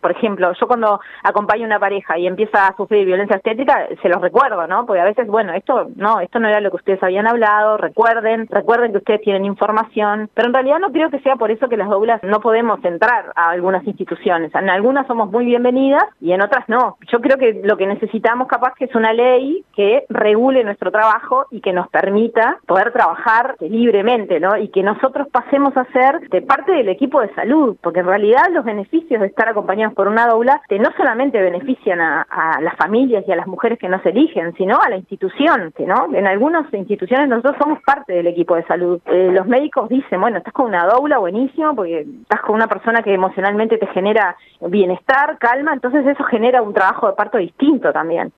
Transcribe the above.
por ejemplo, yo cuando acompaño a una pareja y empieza a sufrir violencia obstétrica, se los recuerdo, ¿no? Porque a veces, bueno, esto no era lo que ustedes habían hablado, recuerden que ustedes tienen información, pero en realidad no creo que sea por eso que las doulas no podemos entrar a algunas instituciones. En algunas somos muy bienvenidas y en otras no. Yo creo que lo que necesitamos capaz que es una ley que regule nuestro trabajo y que nos permita poder trabajar libremente, ¿no? Y que nosotros pasemos a ser de parte del equipo de salud, porque en realidad los beneficios de estar acompañados por una doula no solamente benefician a las familias y a las mujeres que nos eligen, sino a la institución, ¿no? En algunas instituciones nosotros somos parte del equipo de salud. Los médicos dicen, bueno, estás con una doula, buenísimo, porque estás con una persona que emocionalmente te genera bienestar, calma, entonces eso genera un trabajo de parto distinto también.